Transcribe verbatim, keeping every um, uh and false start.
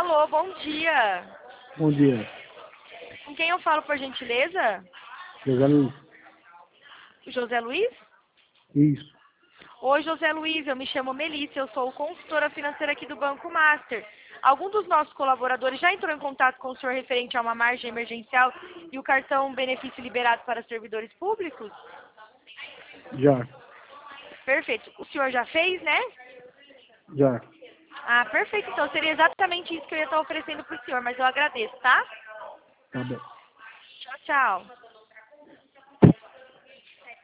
Alô, bom dia. Bom dia. Com quem eu falo, por gentileza? José Luiz. José Luiz? Isso. Oi, José Luiz, eu me chamo Melissa, eu sou consultora financeira aqui do Banco Master. Algum dos nossos colaboradores já entrou em contato com o senhor referente a uma margem emergencial e o cartão benefício liberado para servidores públicos? Já. Perfeito. O senhor já fez, né? Já. Ah, perfeito. Então seria exatamente isso que eu ia estar oferecendo para o senhor, mas eu agradeço, tá? Tá bom. Tchau, tchau.